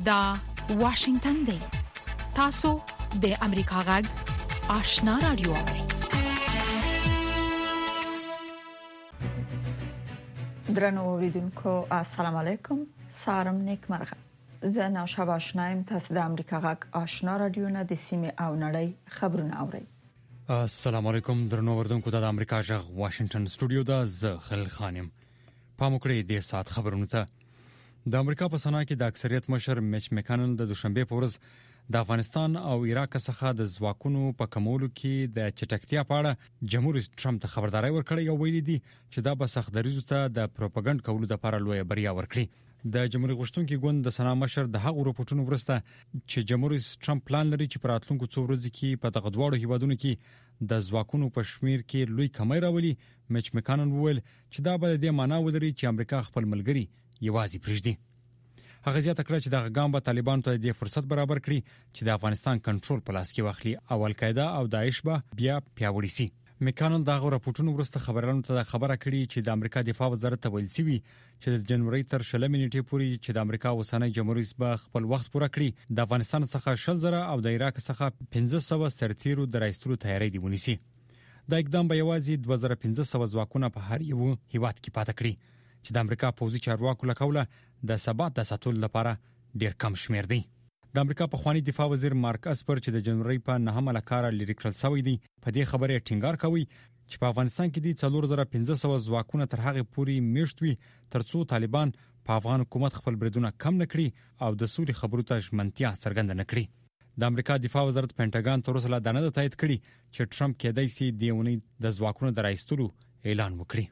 دا واشنگتن دی. تاسو د امریکا غږ آشنا رادیو اورئ. درنو اوریدونکو السلام علیکم. سارم نیکمرغه. زه نوشابه آشنایم. تاسو د امریکا غږ آشنا رادیو نه د سیمه او نړۍ خبرونه اورئ. السلام علیکم درنو اوریدونکو د امریکا غږ واشنگتن سټوډیو دا زه خلیل خانم. پاموکړی د سات خبرونه ته. د امریکا په سنا کې د اکثریت مشر میچ میکانل د دوشنبه په ورځ د افغانستان او عراق څخه د ځواکونو په کمولو کې د چټکتیا په اړه جمهور رئیس ټرمپ ته خبرداري ورکړې او ویلي دي چې دا به سختدریزو ته د پروپاګاندا کولو لپاره لوی بریا ورکړي. د جمهوریت غوښتونکو ګوند د سنا مشر د هغو راپورټونو ورسته چې جمهور رئیس ټرمپ پلان لري چې په راتلونکو څو ورځې کې په دغه دواړو هیوادونو کې د ځواکونو په شمیر کې لوی کمی راولي. میچ میکانل وویل چې دا به د معنا ولري چې امریکا خپل ملګری یوازې پرېږدي. هغه زیاته کړه چې دغه ګام به طالبان ته د فرصت برابر کړي چې د افغانستان کنټرول په لاس کې واخلي او القاعده او داعش به بیا پیاوړي شي. میکانل دغه راپورټونو ورسته خبرانو ته خبره کړې چې د امریکا دفاع وزارت ته ویل شوی چې د جنوري تر 20 نیټې پورې چې د امریکا اوسنۍ جمهور رئیس به خپل وخت پوره کړي د افغانستان څخه 100,000 او د عراق څخه 1500 سرتیرو د راستلو تیاری دی ونیسي. دا اقدام به یوازې 2500 ځواکونه په هر یو هیواد کې پاتې کړي چې د امریکا پوځي چارواکو لکوله د ثبات د ساتلو لپاره ډیر کم شمیر دی. د امریکا په خواني دفاع وزیر مارک اسپر چې د جنوري په 9 لکاره لری کړل شوی دی په دې خبره ټینګار کوي چې په افغانستان کې د 4500 ځواکونه تر هغه پوري میشت وي ترڅو طالبان په افغان حکومت خپل بریدونه کم نکړي او د سولې خبرو ته ژمنتیا څرګنده نکړي. د امریکا دفاع وزارت پینټاګان تر اوسه لا دا نه تایید کړي چې ټرمپ کېدای شي د اونۍ د ځواکونو د راایستلو اعلان وکړي.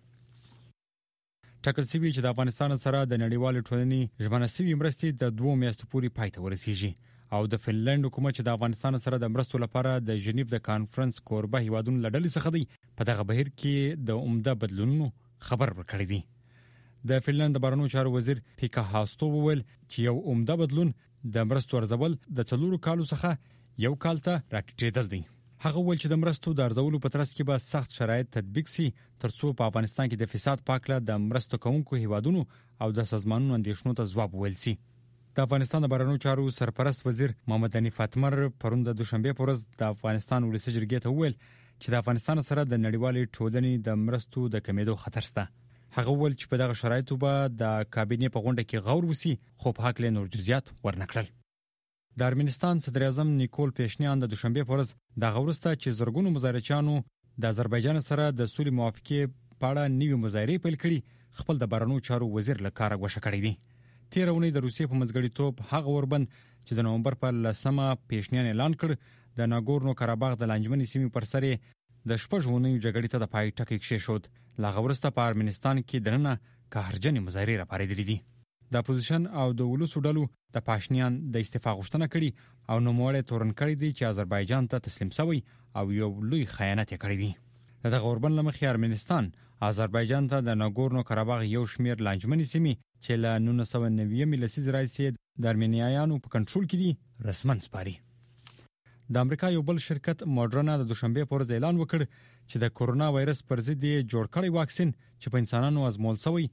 ټاکل شوی چې د افغانستان سره د نړیوال ټولنې ژمنه شوی مرستې د 2 میاشتو پورې پای ته ورسیږي او د فنلند حکومت چې د افغانستان سره د مرستو لپاره د ژنیو د کانفرنس کوربه هیوادونو لړل څخه دی په دغه بهیر کې د عمده بدلونونو خبر ورکړی دی. د فنلند بهرنیو چارو وزیر پیکا هاستو وویل چې یو عمده بدلون د مرستو ارزول د 4 کالو څخه یو کال ته راټیټېدل دی. هغه ول چې د مرستو د ارزولو په ترڅ کې به سخت شرایط تطبیق شي ترڅو په افغانستان کې د فساد پاکله د مرستو کوونکو هیوادونو او د سازمانونو اندیشنو ته ځواب ویل شي. د افغانستان د بهرنیو چارو سرپرست وزیر محمد حنیف اتمر پرون د دوشنبه په ورځ د افغانستان ولسی جرګې ته ویل چې د افغانستان سره د نړیوالې ټولنې د مرستو د کمیدو خطر شته. هغه ول چې په دغه شرایطو به د کابینې په غونډه کې غور وسی خو په حق له نور جزئیات ورنکړل. د ارمنستان صدر اعظم نیکول پیشنیان د دوشنبه په ورځ د غورسته چې زرګونو مظاهرچیانو د آذربایجان سره د سولې موافقه په اړه نوې مظاهره پیل کړي خپل د بهرنیو چارو وزیر لکاره غوښه کړی دی. تیرونی د روسیې په منځګړیتوب هغه وربند چې د نومبر په 10مه پیشنیان اعلان کړ د ناګورنو قرهباغ د لانجمنې سیمې پر سر د شپږونی جګړې ته د پای ټکی کېښود. لا غورسته په ارمنستان کې دنه قهرجنې مظاهره راپارېدلې دي. د اپوزیشن او د ولسو ډلو د پاشنیان د استعفا غوښتنه کړې او نوموړی تورن کړی دی چې آذربایجان ته تسلیم شوی او یو لوی خیانت یې کړی دی. دغه اوربند لمخې ارمنستان آذربایجان ته د ناګورنو قرهباغ یو شمیر لانجمنې سیمې چې له 1990 لسیز راځي د ارمنیایانو په کنټرول کې دي رسمن سپاري. د امریکا یو بل شرکت ماډرنا د دوشنبه په ورځ اعلان وکړ چې د کورونا وایرس پر ضد جوړ کړی واکسین چې په انسانانو ازمول شوی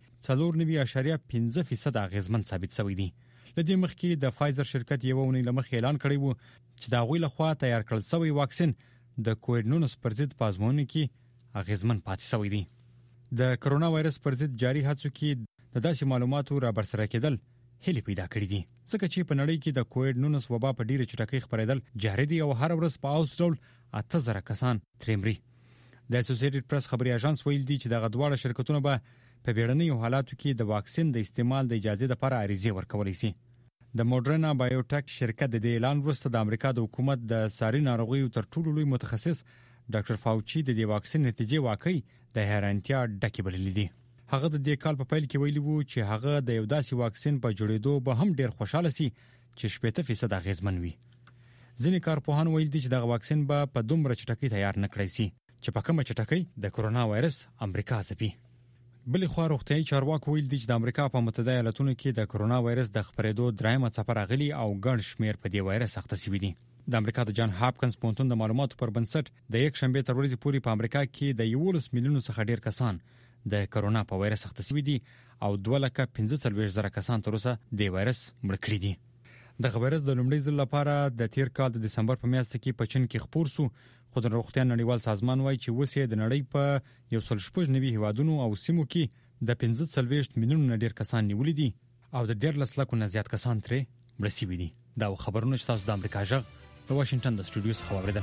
4.5% اغیزمن ثابت شوی دی. لدې مخکې د فایزر شرکت یو ونې لمخ اعلان کړی وو چې دا غوي لخوا تیار کړل شوی واکسین د کووډ-19 پر ضد پازمونې کې اغیزمن پاتې شوی دی. د کورونا وایرس پر ضد جاري هڅو کې د داسې معلوماتو را برسره کېدل هلي پیدا کړې دي ځکه چې په نړۍ کې د کووډ-19 وبا په ډیره چټکۍ خپرېدل جاري دي او هر ورځ په اوس ډول 8000 کسان تریمري. د اسوسییټډ پریس خبري اژانس ویل دي چې دغه دواړه شرکتونه به په بیړنیو حالاتو کې د واکسین د استعمال د اجازه لپاره عریضه ورکولای شي. د ماډرنا بایوټیک شرکت د اعلان وروسته د امریکا د حکومت د ساري ناروغیو تر ټولو لوی متخصص ډاکټر فاوچي د دې واکسین نتیجې واقعي د حیرانتیا ډکې بللې دي. هغه د دې کال په پیل کې ویلي وو چې هغه د یو داسې واکسین په جوړېدو به هم ډیر خوشاله شي چې 80% اغیزمن وي. ځینې کارپوهان ویل دي چې دغه واکسین به په دومره چټکۍ تیار نه کړی شي چې په کومه چټکۍ د کورونا وایرس امریکا ځپي. بلې خوا روغتیايي چارواکو ویل دي چې د امریکا په متحده ایالاتونو کې د کورونا وایرس د خپرېدو درېمه څپه راغلي او ګڼ شمیر په دې وایرس اخته شوي دي. د امریکا د جان هاپکنز پوهنتون د معلوماتو پر بنسټ د یک شنبه تر ورځې پورې په امریکا کې د 11 میلیونو څخه ډیر کسان د کورونا په وایرس اخته شوي دي او 2,45,000 کسان تر اوسه د وایرس مړ کړي دي. د وایرس د لومړي ځل لپاره د تیر کال د دسمبر په میاشت کې په چین کې خپور شو، خو د روغتیا نړیوال سازمان وايي چې وسې د نړۍ په 190 هیوادونو او سیمو کې د 15 میلیون ډیر کسان نیولې دي او د 13 لکو نه زیات کسان ترې مړ شوي دي. دا خبرونه چې تاسو د امریکا جغ د واشنگټن د سټوډیو څخه واوریدل.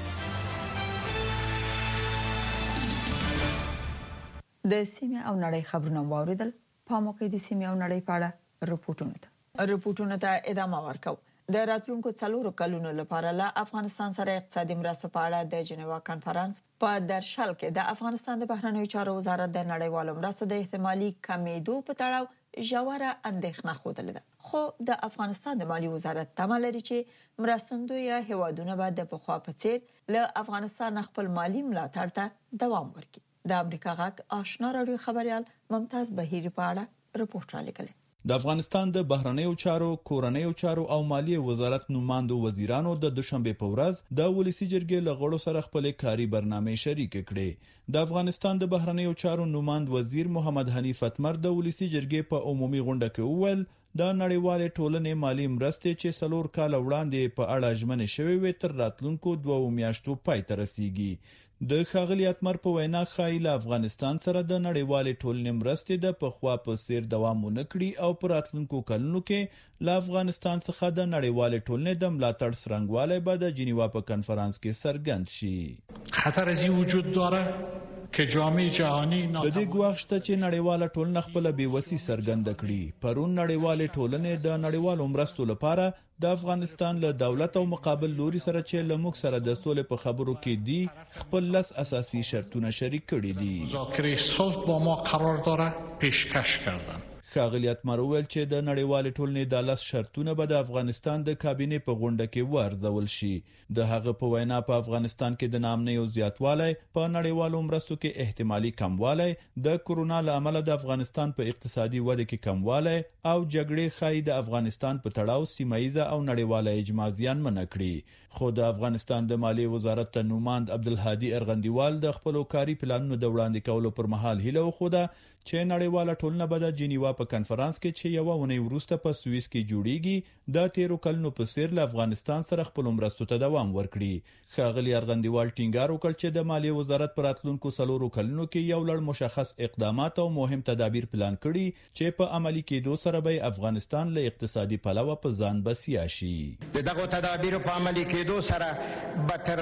د سیمه او نړۍ خبرونه واوریدل. په موقع د سیمه او نړۍ په اړه رپورټونه ته ادامه ورکو. د راتلونکو 4 کلونو لپاره له افغانستان سره اقتصادي مرستو په اړه د جنیوا کانفرنس په درشل کې د افغانستان د بهرنیو چارو وزارت د نړیوالو مرستو د احتمالي کمیدو په تړاو ژوره اندېښنه خوده ده. خو د افغانستان د مالی وزارت تمه لري چې مرستندوی هیوادونه به د پخوا په څیر له افغانستان خپل مالی ملاتړ ته دوام ورکړي. د امریکا غاک آشنا راډیو خبريال ممتاز بهيري په اړه رپورټ را لیکلی. د افغانستان د بهرنیو چارو، کورنیو چارو او مالیې وزارت نوماندو وزیرانو د دوشنبه په ورځ د ولسی جرګې لغړو سره خپل کاري برنامه شریک کړي. د افغانستان د بهرنیو چارو نوماند وزیر محمد حنیف اتمر د ولسی جرګې په عمومي غونډه کې وویل د نړیوال ټولنې مالی مرستې چې 4 کال وړاندې په اړه ژمنه شوې وي تر راتلونکو 2 میاشتو پای ته رسیږي. د ښاغلي اتمر په وینا خایله افغانستان سره د نړیوال ټولنې مرستې د پخوا په څیر دوام ونکړي او په راتلونکو کلونو کې له افغانستان څخه د نړیوال ټولنې د ملاتړ څرنګوالی به د جنیوا په کانفرنس کې څرګند شي. خطر از این وجود داره که جامعه جهانی د دې ګواښ شته چې نړیواله ټولنه خپل بیوسي څرګنده کړي. پرون نړیواله ټولنه د نړیوالو مرستو لپاره د افغانستان له دولت او مقابل لوري سره چې لموږ سره د سولې په خبرو کې دي خپل لس اساسي شرطونه شریک کړي دي. مذاکره صلح با ما قرار داره پیشکش کردن. ښاغلي اتمر وویل چې د نړیوال ټولنې د لس شرطونه به د افغانستان د کابینې په غونډه کې وارزول شي. د هغه په وینا په افغانستان کې د ناامنۍ او زیاتوالی، په نړیوالو مرستو کې احتمالي کموالی، د کورونا له امله د افغانستان په اقتصادي وده کې کموالی او جګړې ښایي د افغانستان په تړاو سیمایي او نړیواله اجماع زیانمنه کړي. خو د افغانستان د مالی وزارت ته نوماند عبدالهادي ارغندیوال د خپل کاري پلانونو د وړاندې کولو پر مهال هیله وخوده چې نړیواله ټولنه به د جنیوا په کانفرنس کې چې یو ونې وروسته په سوئیس کې جوړیږي د 13 کلونو په څیر له افغانستان سره خپل مرستو ته دوام ورکړي. ښاغلي ارغندیوال ټینګار وکړ چې د مالی وزارت پر راتلونکو 4 کلونو کې یو لړ مشخص اقدامات او مهم تدابیر پلان کړي چې په عملي کېدو سره به افغانستان له اقتصادي پلوه په ځان بسیا شي. دغه تدابیر په عملي کېدو سره به تر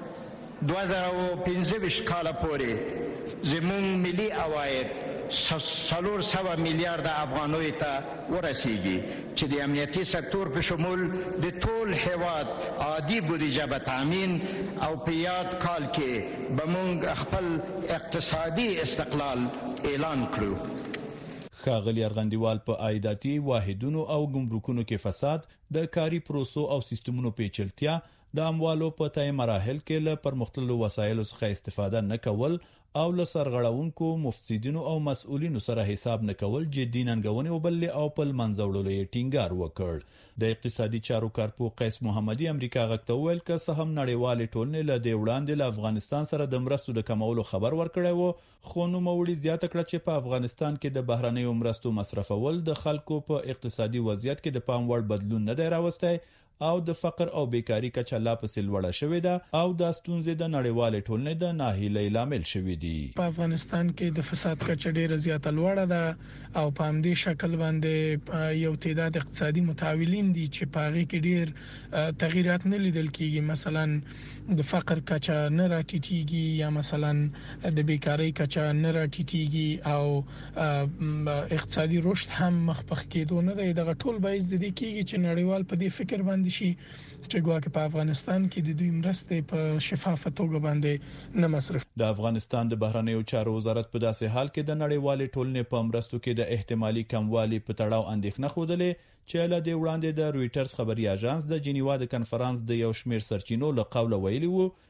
2015 کال پورې زموږ ملي عواید 400 میلیارد افغانیو ته ورسیږي چې د امنیتي سکتور په شمول د ټول هیواد عادي بودیجه به تامین او په یاد کال کې به موږ خپل اقتصادي استقلال اعلان کړو. ښاغلي ارغندیوال په عایداتي واحدونو او ګمرکونو کې فساد، د کاري پروسو او سیستمونو پیچلتیا، د اموالو په تای مراحل کې له پرمختللو وسایلو څخه استفاده نه کول او له سرغړونکو مفسدینو او مسؤلینو سره حساب نه کول جدي ننګونې وبلې او په منځوړلو یې ټینګار وکړ. د اقتصادي چارو کارپو قیس محمدي امریکا غږ ویل که څه هم نړیوال ټولنې له دې وړاندې له افغانستان سره د مرستو د کمولو خبر ورکړی وو، خو نوموړي زیاته کړه چې په افغانستان کې د بهرنیو مرستو مصرفول د خلکو په اقتصادي وضعیت کې د پام وړ بدلون نه دی راوستی او د فقر او بیکاری کچه لا پسې لوړه شوې ده او د ستونزې د نړیوال ټولنې د ناهیلۍ لامل شوې دي. په افغانستان کې د فساد کچه ډیره زیاته لوړه ده او په همدې شکل باندې یو تعداد اقتصادي متحولین دي چې په هغه کې ډیر تغیرات نه لیدل کیږي. مثلا د فقر کچه نه راټیټیږي یا مثلا د بیکاری کچه نه راټیټیږي او اقتصادي رشد هم مخ په کېدو نه دی. دغه ټول باعث د دې کیږي چې نړیوال په دې فکر باندې شي چې ګواکې په افغانستان کې د دوی مرستې په شفافه توګه باندې نه مصرف. د افغانستان د بهرنیو چارو وزارت په داسې حال کې د نړیوالې ټولنې په مرستو کې د احتمالي کموالي په تړاو اندېښنه خوده چې له دې وړاندې د رويټرز خبري اژانس د جنیوا د کانفرنس د یو شمېر سرچینو له قوله ویلي وو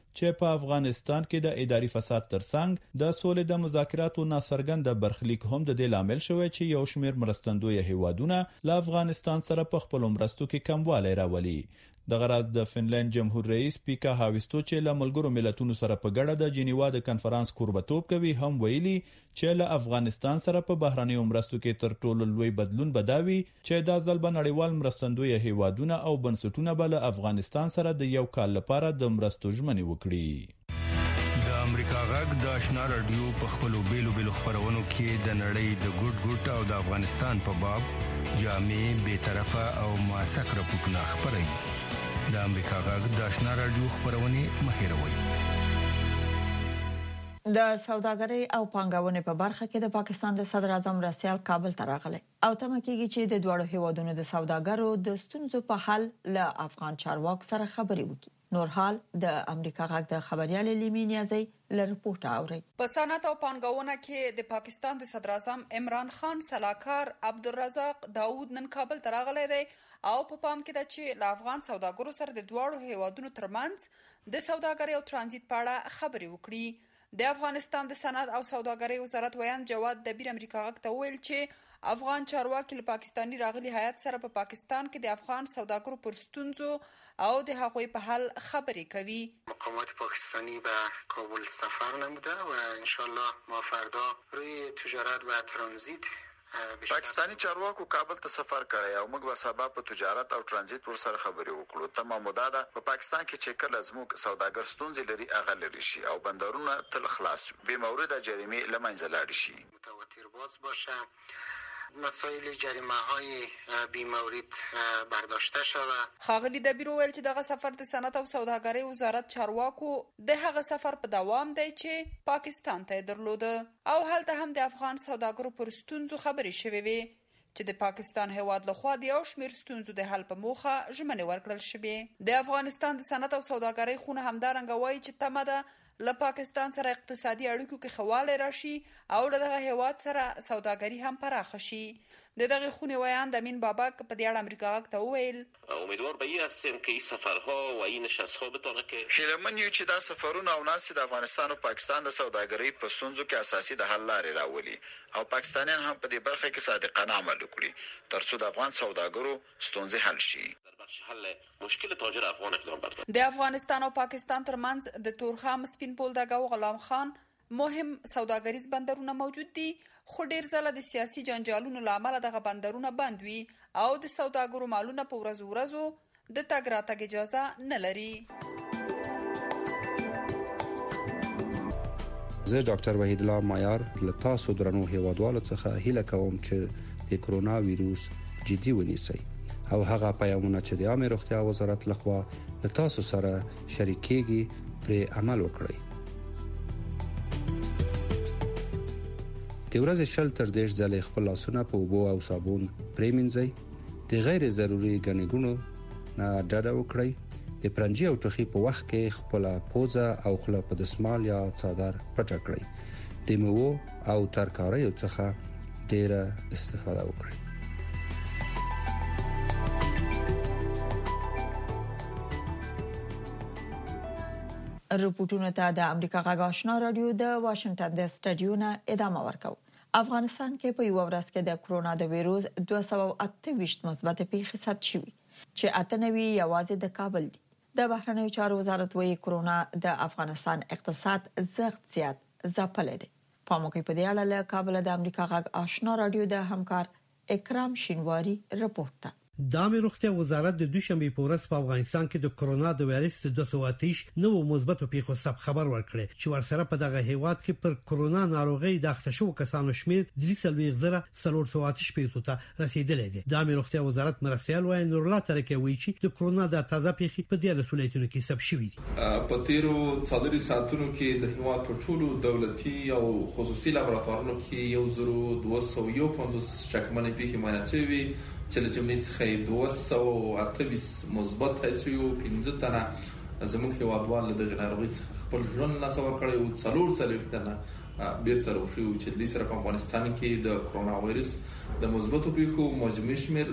چې په افغانستان کې د اداري فساد ترڅنګ د سولې د مذاکراتو ناڅرګند برخلیک هم د دې لامل شوی چې یو شمېر مرستندوی هیوادونه له افغانستان سره په خپل مرستو کې کموالی راولي. د غرض د فنلند جمهور رئیس پیکا هاویستو چې له ملګرو ملتونو سره په ګډه د جنیوا د کنفرانس کوربتوب کوي هم ویلي چې له افغانستان سره په بهرنیو مرستو کې تر ټولو لوی بدلون بداوي چې دا ځل به نړیوال مرستندوی هیوادونه او بنسټونه به له افغانستان سره د یو کال لپاره د مرستو ژمنې وکړي. د امریکا غږ د آشنا رادیو په خپلو بیلو خبرونو کې د نړۍ د ګډ او د افغانستان په باب جامع به طرفه او موثق راپورټونه خبري. د امریکا غږ د آشنا رادیو خبرونه مهیروي. د سوداګرۍ او پانګونې په برخه کې د پاکستان د صدر اعظم رسیال کابل ته راغلی او تمه کېږي چې د دوه هیوادونو د سوداګرو د ستونزو په حل له افغان چارواکو سره خبرې وکړي. نور حال د امریکا غږ د خبريال لیمي نیازي له رپورټ اوري. په صنعت او پانګونه کې د پاکستان د صدر اعظم عمران خان سلاکار عبدالرزاق داوود نن کابل ته راغلی دی او په پام کې ده چې له افغان سوداګرو سره د دوه هیوادونو ترمنځ د سوداګرۍ او ترانزیت په اړه خبرې وکړي. د افغانستان د صنعت او سوداګرۍ وزارت ویان جواد دبیر امریکا غږ ته ویل چې افغان چارواکي له پاکستاني راغلي هیئت سره په پاکستان کې د افغان سوداګرو پر ستونزو او د هغوی په حل خبرې کوي. مقامات پاکستانی به کابل سفر نموده و انشالله ما فردا روی تجارت و ترانزیت پاکستانی چارواکو کابل ته سفر کړی او موږ به سبا په تجارت او ترانزیت پر سره خبرې وکړو. تمام مدته ده په پاکستان کې چې کله زموږ سوداګر ستونزې لري هغه لري شي او بندرونه تل خلاص وي، بې مورد جریمه لمنځه لاړ شي، متواتر باز باشه، مسائل جریمه های بیمورید برداشته شود. خاغلی دبیر ویل چې دغه سفر د صنعت او سوداګرۍ وزارت چارواکو د هغه سفر په دوام دی چې پاکستان ته درلوده او هلته هم د افغان سوداګرو پر ستونزو خبرې شوې وي چې د پاکستان هیواد لخوا د یو شمېر ستونزو د حل په موخه ژمنې ورکړل شوې. د افغانستان د صنعت او سوداګرۍ خونه همدارنګه وایي چې تمه ده له پاکستان سره اقتصادي اړیکو کې خواله راشي او له دغه هیواد سره سوداګري هم پراخه شي. د دغه خونې ویان د امین بابک په دې اړه امریکا غږ ته وویل امیدوار به هستیم که این سفرها و این نشستها بتونه که هیلهمن یو چې دا سفرونه او ناسې د افغانستان او پاکستان د سوداګرۍ په ستونزو کې اساسي د حل لارې راولي او پاکستانیان هم په دې برخه کې صادقانه عمل وکړي ترڅو د افغان سوداګرو ستونزې حل شي. حل مشکل تاجر افغان اقدام برداشت. د افغانستان او پاکستان ترمنځ د تورخم سپین بولدک او غلام خان مهم سوداګریز بندرونه موجود دي خو ډیر ځله د سیاسي جنجالونو لامل دغه بندرونه بند وي او د سوداګرو مالونه په ورځو د تګ راتګ اجازه نه لري. زه ډاکټر وحید الله مایار له تاسو درنو هیوادوالو څخه هیله کوم چې د کرونا وایروس جدي ونیسئ او هغه پیغامونه چې د عامه روغتیا وزارت لخوا له تاسو سره شریکېږي پر عمل وکړئ. د ورځې شل تر 10 ځلې خپل لاسونه په اوبو او صابون پرېمنځئ. د غیر ضروري ګڼې ګوڼو نه ډډه وکړئ. د پرنجي او ټوخي په وخت کې خپل پوزه او خوله په دسمال یا څادر پټ کړئ. د میوو او ترکاریو څخه ډیره استفاده وکړئ. رپورټونه ته د امریکا غږ آشنا رادیو د واشنگټن د سټډیو نه ادامه ورکو. افغانستان کې په یو ورځ کې د کرونا د وایروس 228 مثبت پیښې ثبت شوې چې 98 یوازې د کابل دي. د بهرنیو چارو وزارت وايي کرونا د افغانستان اقتصاد زیات ځپل دي. په موقع په دې اړه له کابل د امریکا غږ آشنا رادیو د همکار اکرام شینواری رپورټ. د عامه روغتیا وزارت د دوشنبه په ورځ په افغانستان کې د کرونا د وایرس 228 نوو مثبت پیښو ثبت خبر ورکړي چې ورسره په دغه هیواد کې پر کرونا ناروغي د اخته شو کسانو شمیر 3.438 پیښو ته رسیدلی دی. د عامه روغتیا وزارت مرسیال وای نور الله ترکه وی چې د کرونا د تازه پیښې په دې رسولېتونو کې ثبت شوې دي. په تیرو 4 ساعتونو کې د هیواد په ټولو دولتي او خصوصي لابراتوارونو کې 1250 شکمنې پیښې معاینه شوې چې له جملې څخه 228 مثبت حیثیو 15 تنه زموږ هیوادوال د ناروغي څخه خپل ژوند له سور کړی او 4 تنه بیرته راوښیو چې د سره په افغانستان کې د کرونا وایرس د مثبتو پیښو مجموعي شمېر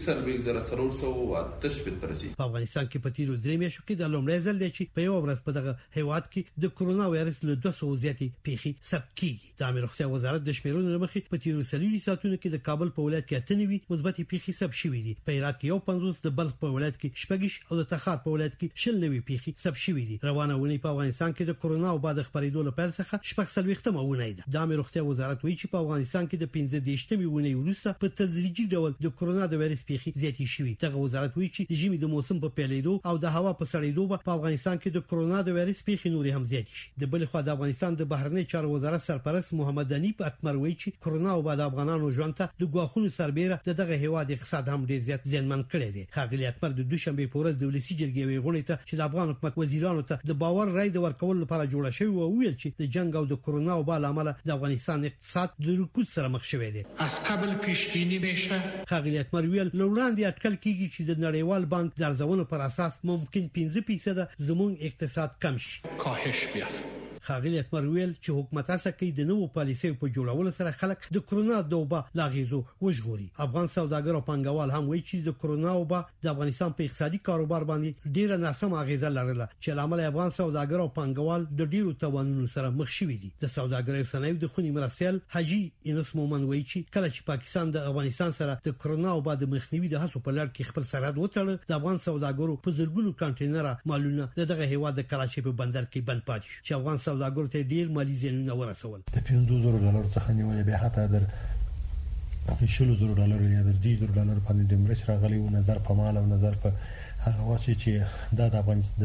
3,488 ته رسیدي. په افغانستان کې په تیرو 3 میاشتو کې د لومړي ځل دی چې په یو ورځ په دغه هیواد کې د کرونا وایرس له 200 زیاتې پیښې ثبت کیږي. د امیر روغتیا وزارت د شمیرونو مخې په تیرو 30 ساعتونو کې د کابل په ولایت کې 98 مثبتې پیښې ثبت شوې دي. په عراق کې 50 د بلخ په ولایت کې 6 او د تخار په ولایت کې 90 پیښې ثبت شوې دي. روانه ونی په افغانستان کې د کرونا او بعد خبرېدو لپاره څخه 40 ونی ده. د امیر روغتیا وزارت وایي چې په افغانستان کې د 15 ونی وروسته په تدریجي ډول د کرونا د وایرس پیښې زیاتې شوې. دغه وزارت وایي چې د ژمي د موسم په پیلېدو او د هوا په سړېدو په افغانستان کې د کرونا د وایرس پیښې نورې هم زیاتې شي. د بل خوا د افغانستان د بهرنی چارو وزارت سرپرست محمد انیب اتمر وایي چې کرونا او بعد افغانانو ژوند ته د غواخونو سربېره دغه هیواد اقتصاد هم ډیر زیات زیانمن کړی دی. ښاغلي اتمر د دوشنبه په ورځ د ولسی جرګې غونډې ته چې د افغان حکومت وزیرانو ته د باور رای د ورکول لپاره جوړه شوې او ویل چې د جنگ او د کرونا او بل عمله د افغانستان اقتصاد د رکود سره مخ شوی دی. از قبل پیش بینی میشه. ښاغلي اتمر ویل لوړاندې اټکل کیږي چې د نړیوال بانک د ارزونو پر اساس ممکن 15% زموږ اقتصاد کم شي. کاهش بیافته. ښاغلي اتمر ویل چې حکومت هڅه کوي د نوو پالیسیو په جوړولو سره خلک د کرونا دوبه لاغیزو وژغوري. افغان سوداګر او پانګوال هم وایي چې د کرونا وبا د افغانستان په اقتصادي کاروبار باندې ډیره ناسمه اغیزه لرله چې لامل افغان سوداګر او پانګوال د ډیرو توانونو سره مخ شوي دي. د سوداګرۍ صنایع د خونی مرسل حاجی انس مومن وایي چې کله چې پاکستان د افغانستان سره د کرونا وبا د مخنیوي د هڅو په لړ کې خپل سرحد وتړ، د افغان سوداګرو په زرګونو کانټینر مالونه دغه هیواد د کراچۍ په بندر کې بند پاتې شو چې افغان سوداګرو ته ډیر مالی زیانونه ورسول. د $15,000 څخه نیولې به حتی در $10,000 یا در $10,000 باندې د مرچ راغلی و نظر په مال او نظر په هغه واچي چې د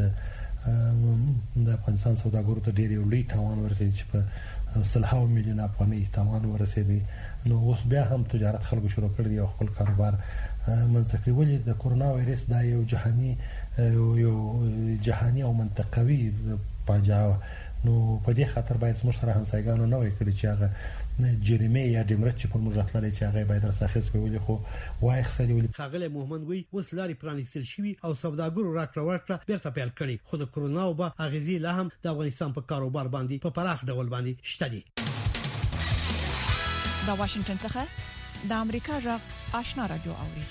افغانستان سوداګرو ته ډیر لوی تاوان ورسېد چې په 100 میلیون افغانۍ تاوان ورسېد. نو اوس بیا هم تجارت خلکو شروع کړی دی او خپل کاروبار منځکړي. ولې د کرونا وایرس دا یو جهاني او منطقوي پاجاو نو په دې خاطر باید موږ سره همسایګانو نه وای کړی چې هغه جریمه یا د مرچ په موږ راتللی چې هغه باید رساخص ویلي خو وای خسري ویلي. ښاغلی محمد وی اوس لارې پرانیستل شوي او سوداګرو راکړه ورکړه بیرته پیل کړي، خو د کرونا وبا اغیزې لا هم د افغانستان په کاروبار باندې په پراخ ډول باندې شته دي. د واشنگټن څخه د امریکا غږ آشنا رادیو اوري.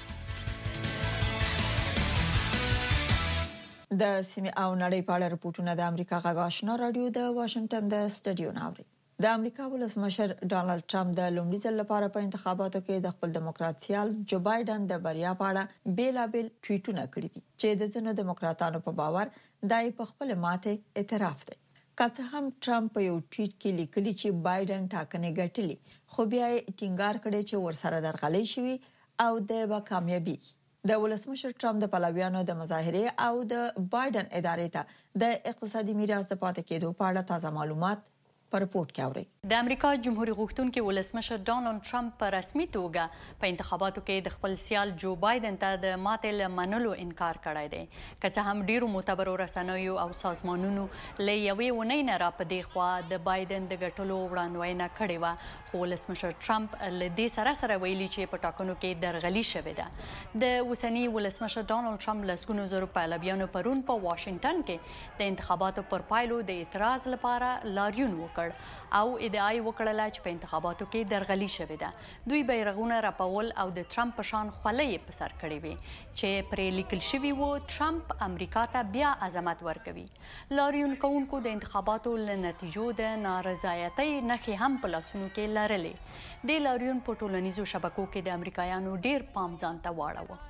د سیمه او نړۍ په اړه رپورټونه د امریکا غږ آشنا رادیو د واشنگټن د سټډیو ناوړي. د امریکا ولسمشر ډانلډ ټرمپ د لومړي ځل لپاره په انتخاباتو کې د خپل دیموکرات سیال جو بایدن د بریا په اړه بیلابل ټویټونه کړي دي چې د ځینو دیموکراتانو په باور دای په خپل ماته اعتراف دی. که څه هم ټرمپ په یو ټویټ کې لیکلي چې بایدن ټاکنې ګټلې، خو بیا یې ټینګار کړی چې ورسره درغلي شوی او د به کامیابی. د ولسمشر ټرمپ د پلویانو د مظاهره او د بایدن ادارې ته د اقتصادي میراث د پاتې کېدو په اړه تازه معلومات په رپورت کې اوري. د امریکا جمهوریت غوښتونکي ولسمشر ډانلډ ټرمپ په رسمي توګه په انتخاباتو کې د خپل سیال جو بایدن ته د ماتې له منلو انکار کړی دی. که څه هم ډیرو معتبرو رسنیو او سازمانونو له یوې اونۍ نه را په دې خوا د بایدن د ګټلو وړاندوینه کړې وه، خو ولسمشر ټرمپ له دې سره ویلي چې په ټاکنو کې درغلي شوې ده. د اوسني ولسمشر ډانلډ ټرمپ لسګونو زرو پلویانو پرون په واشنگټن کې د انتخاباتو پر پایلو د اعتراض لپاره لاریون وکړ او ادعا یې وکړله چې په انتخاباتو کې درغلي شوې ده. دوی بیرغونه رپول او د ټرمپ په شان خولۍ په سر کړې وې چې پرې لیکل شوي وو ټرمپ امریکا ته بیا عظمت ورکوي. لاریون کوونکو د انتخاباتو له نتیجو د نارضایتۍ نښې هم په لاسونو کې لرلې. د لاریون په ټولنیزو شبکو کې د امریکایانو ډیر پام ځان ته واړاوه.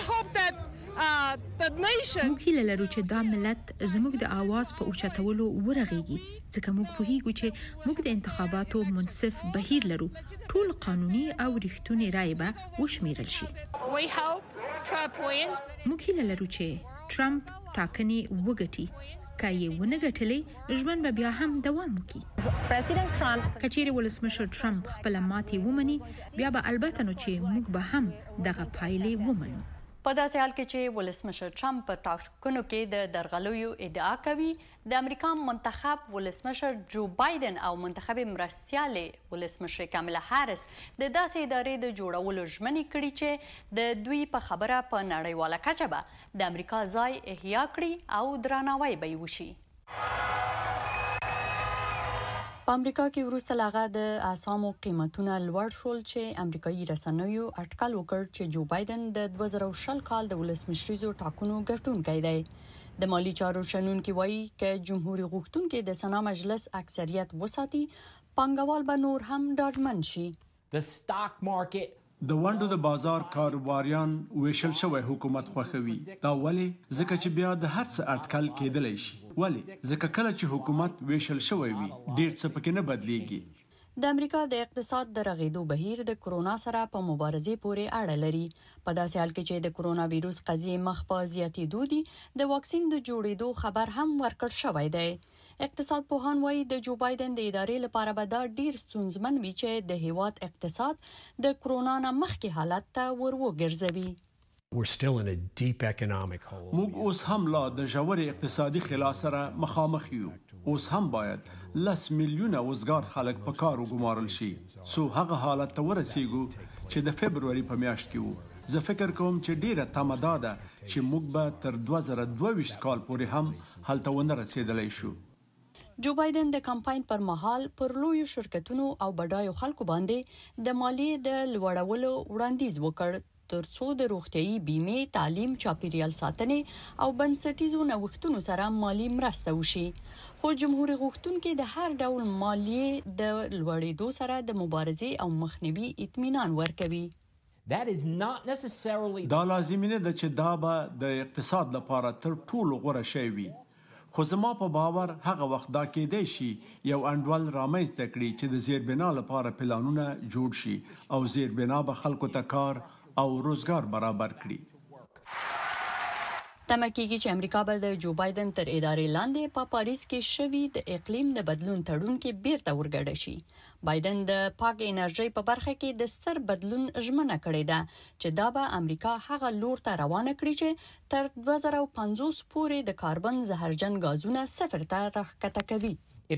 موږ هیله لرو چې دا ملت زموږ د आवाज په اوچتولو ورغېږي، ځکه موږ پوهیږو چې موږ د انتخاباتو منصف بهیر لرو. ټول قانوني او رښتونی رایې به وشمیرل شي. موږ هیله لرو چې ټرمپ ټاکنې وګټي. که یې ونه ګټلې، ژوند به بیا هم دوام وکړي. که چیرې ولسمشر ټرمپ خپله ماتې ومني، بیا به البته نو چې موږ به هم دغه پایلې ومنو. په داسې حال کې چې ولسمشر ټرمپ په ټاکنو کې د درغلیو ادعا کوي، د امریکا منتخب ولسمشر جو بایدن او منتخب مرستیالې ولسمشر کاملا هاریس د داسې ادارې د جوړولو ژمنې کړي چې د دوی په خبره په نړیواله کچه به د امریکا ځای احیا کړي او درناوی به یې وشي. په امریکا کې وروسته لاغه د اسامو قیمتونه لوړ شول چې امریکایي رسنیو اټکل وکړ چې جو بایدن د 2020 کال د ولسمشریزو ټاکنو ګټونکی دی. د مالی چارو شنونکي وایي چې جمهوریت غوښتونکي د سنا مجلس اکثریت وساتي پانګوال به نور هم ډاډمن شي. د ونډو د بازار کاروباریان ویشل شوی حکومت خوښوي. دا ولې؟ ځکه چې بیا د هر څه اټکل کېدلی شي. ولې؟ ځکه کله چې حکومت ویشل شوی وي ډیر څه پکې نه بدلیږي. د امریکا د اقتصاد د رغیدو بهیر د کرونا سره په مبارزې پورې اړه لري. په داسې حال کې چې د کرونا وایروس قضیې مخ په زیاتېدو دي، د واکسین د جوړېدو خبر هم ورکړ شوی دی. اقتصاد پوهان وایي د جو بایدن د ادارې لپاره به دا ډیر ستونزمن وي چې د هیواد اقتصاد د کرونا نه مخکې حالت ته ورګرځوي. موږ اوس هم لا د ژورې اقتصادي خلا سره مخامخ یو. اوس هم باید 10 میلیونه وزګار خلک په کار وګمارل شي سو هغه حالت ته ورسیږو چې د فبرवरी په میاشت کې وو. زه فکر کوم چې ډیره تمه ده چې موږ به تر 2022 کال پورې هم هلته ونه رسیدلی شو. جو بایدن د کمپاین پر مهال پر لویو شرکتونو او بډایو خلکو باندې د مالیې د لوړولو وړاندیز وکړ ترڅو د روغتيایي بیمې، تعلیم، چاپیریال ساتنې او بنسټیزو نوښتونو سره مالی مرسته وشي. خو جمهوریت غوښتونکي د هر ډول مالیې د لوړېدو سره د مبارزې او مخنیوي اطمینان ورکوي. دا لازمي نه ده چې دا به د اقتصاد لپاره تر ټولو غوره شی وي. خو زما په باور هغه وخت دا کېدای شي یو انډول رامنځته کړي چې د زیربنا لپاره پلانونه جوړ شي او زیربنا به خلکو ته کار او روزګار برابر کړي. تمه کېږي چې امریکا به د جو بایدن تر ادارې لاندې په پاریس کې شوي د اقلیم د بدلون تړون کې بیرته ورګډه شي. بایدن د پاک انرژي په برخه کې د ستر بدلون ژمنه کړې ده چې دا به امریکا هغه لور ته روانه کړي چې تر 2050 پورې د کاربن زهرجن غازونه صفر ته راښکته کوي.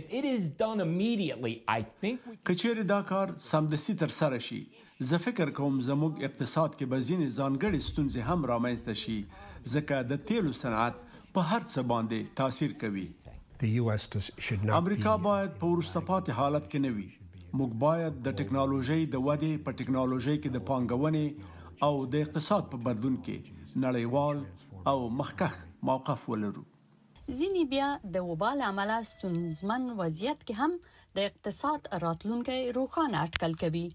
کچېرې دا کار سمدستي تر سره شي، زه فکر کوم زموږ اقتصاد کې به ځینې ځانګړې ستونزې هم رامنځته شي ځکه د تیلو صنعت په هر څه باندې تاثیر کوي. امریکا باید په وروسته پاتې حالت کې نه وي. موږ باید د ټکنالوژي د ودې په ټکنالوژي کې د پانګونې او د اقتصاد په بدلون کې نړیوال او مخکښ موقف ولرو. ځینې بیا د وبال عمله ستونزمن وضعیت کې هم د اقتصاد راتلونکی روښانه اټکل کوي.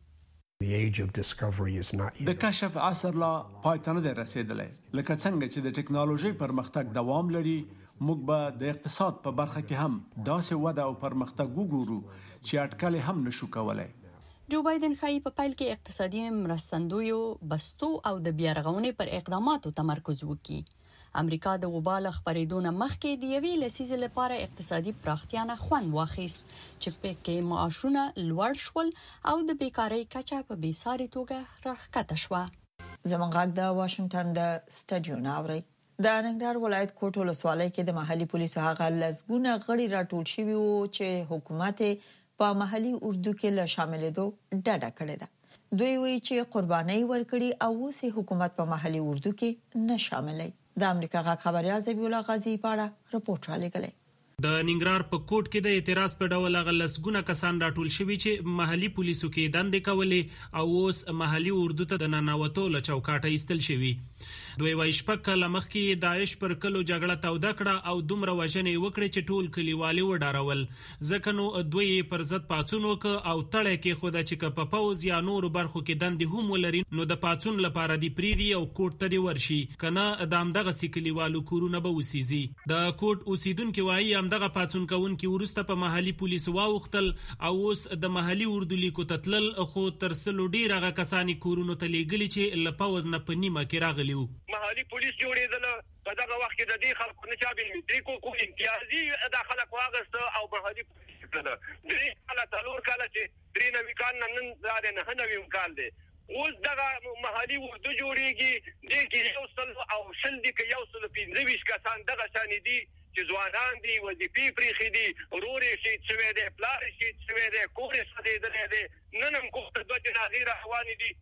د کشف عصر لا پای ته نه رسیدلی. لکه څنګه چې د ټکنالوژي پرمختګ دوام لري، موږ به د اقتصاد په برخه کې هم داسې وده او پرمختګ وګورو چې اټکل هم نشو کولای. جو بایدن ښایي په پیل کې اقتصادي مرستندویو بستو او د بیارغونې پر اقداماتو تمرکز وکړي. امریکا د وبال خبرېدو نه مخکې د یوې لسیزې لپاره اقتصادي پراختیا نه خوند واخیست چې پکې معاشونه لوړ شول او د بیکارۍ کچه په بېساري توګه راښکته شوه. زموږ غږ د واشنگټن د سټډیو نه اوري. د ننګرهار ولایت کوټ ولسوالۍ کې د محلي پولیسو هغه لسګونه غړي راټول شوي وو چې حکومت په محلي اردو کې له شاملېدو ډډه کړې ده. دوی وایي چې قرباني ورکړي او اوس حکومت په محلي اردو کې نه شاملې. د امریکا غږ خبريال زبیح الله غازی پاړه رپورټ را لګلې. د ننګرهار په کوټ کې د اعتراض په ډول غلسګونه کسان راټول شوي چې محلي پولیسو کې دندې کولې او اوس محلي اردو ته د ننوتو له چوکاټه ایستل شوي. دوی وايي شپږ کاله مخکې داعش پر کلو جګړه توده کړه او دومره وژنې وکړې چې ټول کلیوالي وډارول. ځکه نو دوی پر ضد پاڅون وکړ او تړی کې خوده چې په پوز یا نورو برخو کې دندې هم ولري نو د پاڅون لپاره دی پریدي او کوټ ته دی ورشي کنه د همدغه کلیوالو کورونه به وسیزي. د کوټ اوسیدونکو وايي دغه پاتون کوونکي ورسته په محلي پولیسو واوختل او اوس د محلي اردو لیکو تتلل خو تر سلو ډیر هغه کسانی کورونو ته لیږلي چې لپاوز نه په نیمه کې راغلی وو. محلي پولیس جوړېدل په دغه وخت کې د دې خلکو نه چا بل متریکو کو امتیازي د خلک واغست او محلي پولیس کړه. درې کاله څلور کاله چې درې نوي کال نن زاده نه نوي کال دی. اوس دغه محلي اردو جوړیږي د کې یو سل او شل د کې یو سل 25 کسان دغه شان دي چې ځوانان دي وظیفې پریخي دي وروري شي چې د پلار شي چې د کورې سره دي نن هم کومه د جنازې روان دي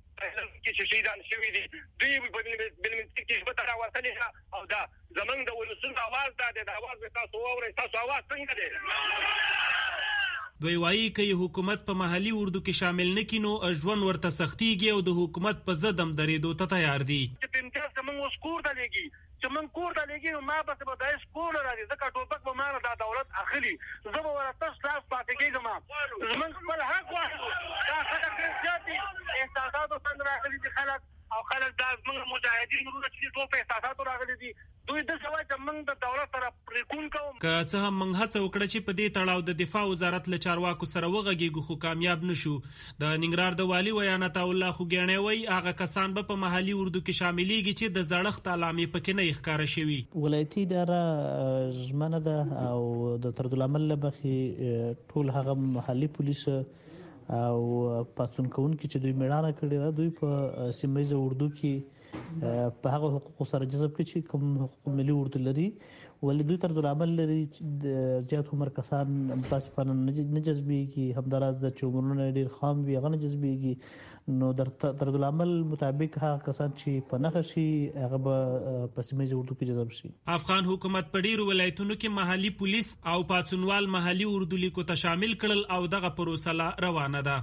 چې شهیدان شوي دي. دوی په بلمنټ کې ثبت راوړل او دا زمنګ د ولسمو आवाज ده د आवाज تاسو اورئ تاسو आवाज څنګه ده دوی وایي چې حکومت په محلي اردو کې شامل نکینو ژوند ورته سختيږي او د حکومت په ضد درېدو ته تیار دي. چې امتیاز کوم وسکور ته لګي چې من کور ته لګي نو ما به په دای سکول راځي ځکه ټوپک به مانه د دولت اخلي زه به ورته تاسو پاتې کېږم زمون خپل حق واخلو دا خلک ډېر زیاتي احساساتو څنګه راغلي دي خلک او خلک دا موږ مجاهدین ورته چې دوه په احساساتو راغلي دي دوی د سوای چې موږ د دولت سره پریکون کوم که څه هم موږ هڅه وکړه چې په دې تړاو د دفاع وزارت له چارواکو سره وغږیږو خو کامیاب نشو. د ننګرهار د والي ویانت الله خوګیاڼي وایي هغه کسان به په محلي اردو کې شاملېږي چې د زړښت علامې پکې نه ښکاره شوي. ولایتي اداره ژمنه ده او د طردالعمل له مخې ټول هغه محلي پولیس او پاتون کوونکي چې دوی میړانه کړې ده دوی په سیمه اردو کې په هغه حقوق سره جذب کړي چې کوم حقوق ملي اردو لري ولې دوی طردالعمل لري زیات عمر کسان متاسفانه نه جذبېږي همداراز د چومرونه ډېر خام وي هغه نه جذبېږي نو د طردالعمل مطابق هغه کسان چې په نخښه شي هغه به په سیمه اردو کې جذب شي. افغان حکومت په ډیرو ولایتونو کې محلي پولیس او پاتونوال محلي اردو لیکو ته شامل کړل او دغه پروسه روانه ده.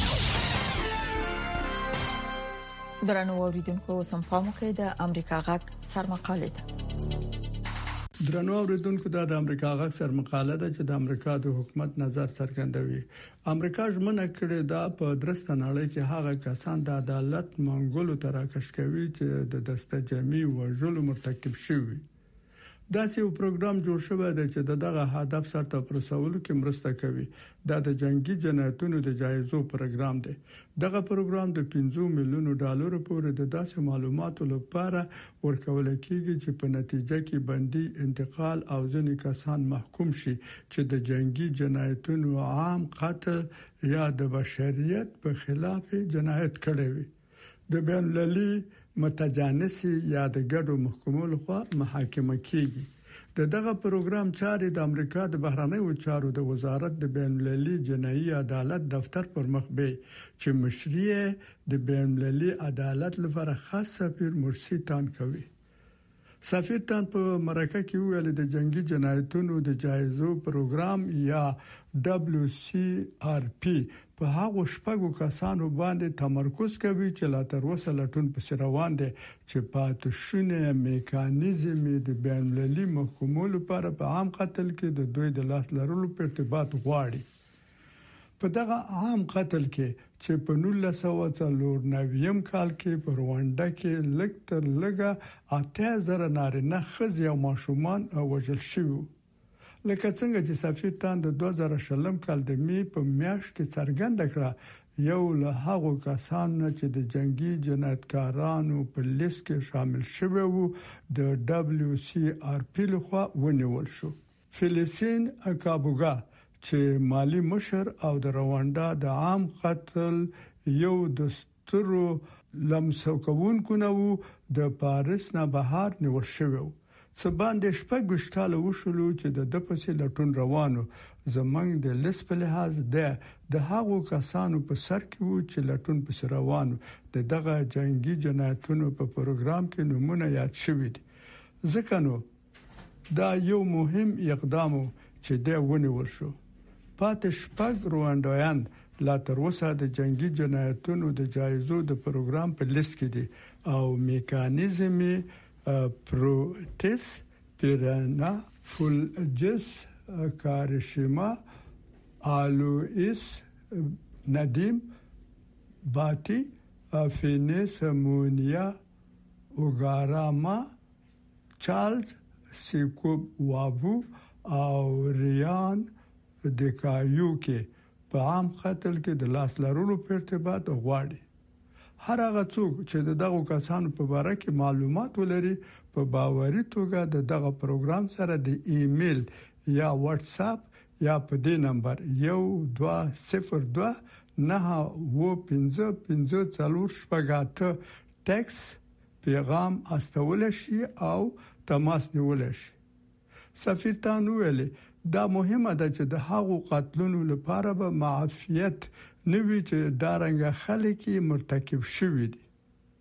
درنو اوریدونکو سمفامو کې د امریکا غاک سرمقاله ده. درنو اوریدونکو د امریکا غاک سرمقاله ده چې د امریکا د حکومت نظر څرګندوي. امریکا ژمنه کړې ده په درسته نړۍ کې هغه کسان د عدالت منګولو تر راکش کوي چې د دسته جمعي وژلو مرتکب شوي. دا یو پروګرام جوړ شوی دی چې دغه هدف سره پر رسولو کې مرسته کوي. دا د جنگي جنایتونو د جایزو پروګرام دی. دغه پروګرام د 5 میلیون ډالر پورې د داسې معلوماتو لپاره ورکول کیږي چې په نتیجه کې بندي انتقال او ځینې کسان محکوم شي چې د جنگي جنایتونو عام قتل یا د بشریت په خلاف جنایت کړی وي. د بین المللي متجانسي یا د ګډو محکمو لخوا محاکمه کیږي. دغه پروګرام چارې د امریکا د بهرنیو چارو د وزارت د بین المللي جنایي عدالت دفتر پر مخ به چې مشري د بین المللي عدالت لپاره خاص سفیر مرسی تان کوي. سفیر تان په مرکه کې ویل د جنگي جنایتونو د جایزو پروګرام یا WCRP په هغه شپږو کسانو باندې تمرکز کوي چې لا تر اوسه لټون په روان دي چې پاتشونه میکانیزم د بین المللي محکمو لپاره په عام قتل کې د دوی د لاس لرلو په ارتباط غواړي. په دغه عام قتل کې چې په 1994 کال کې په رواندا کې لږ تر لږه 8000 نارینه ښځې او ماشومان وژل شوي. لکه څنګه چې سفیر تان د 2000 کال د می په میاشت کې څرګنده کړه یو له هغو کسانو چې د جنگي جنایتکارانو په لیست کې شامل شوی وو د WCRP لخوا ونیول شو. فلیسین اکابوګا چې مالی مشر او د رواندا د عام قتل یو دستورو لمسو کوونکو نو د پاریس نه بهر نیول شوی وو. سباندې شپږ وشکاله وشولو چې د پسې لټون روانو زمنګ د لیست په لحاظ د هغو کسانو په سر کې وو چې لټون په روانو دغه جنگي جنایتونو په پروګرام کې نمونه یاد شوی دي. ځکه نو دا یو مهم اقدام چې د ونیول شو. پاتې شپږ روانډایان لا تر اوسه د جنگي جنایتونو د جایزو د پروګرام په لیست کې دي او میکانیزم پروتس پیرانا فولجس کارشما آلوئیس ندیم باتی فینس مونیا اوگاراما چارلز سیکوب وابو او ریان دکایو کې په عام قتل کې د لاس لرلو په ارتباط غواړي. هر هغه څوک چې دغه کسانو په اړه کې معلومات ولري په باوري توګه دغه پروګرام سره د ایمیل یا واتس اپ یا په دې نمبر 1202 91554 ټیکس پیغام استول شي او تماس نیول شي. سفیر تان ویلي دا مهمه ده چې د هغو قتلونو لپاره به معافیت نوی چې دارنګه خلک مرتکب شوي دي.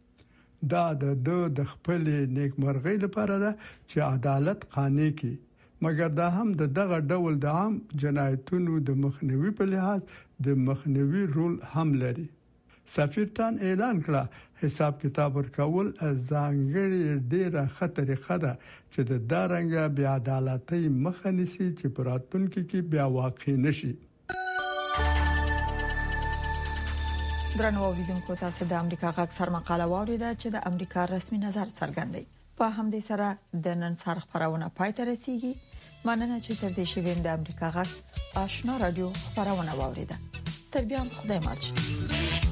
دا د خپل نیکمرغۍ لپاره ده چې عدالت قانع کی مګر دا هم دغه ډول د عام جنایتونو د مخنیوي په لحاظ د مخنیوي رول هم لري. سفیر تان اعلان کړ حساب کتاب ورکول ځانګړي ډیره خطرې ده چې د دارنګ بیا عدالتي مخنیسي چې پراتونکو کې بیا واقع نشي. درنو اوریدونکو تاسو د امریکا غږ سر مقاله واوریده چې د امریکا رسمي نظر څرګندوي. په همدې سره د نن سر خبرونه پای ته رسیدي. مننه چې تر دې شویم د امریکا غږ آشنا رادیو خبرونه واوریده. تر بیا خدای مالشه.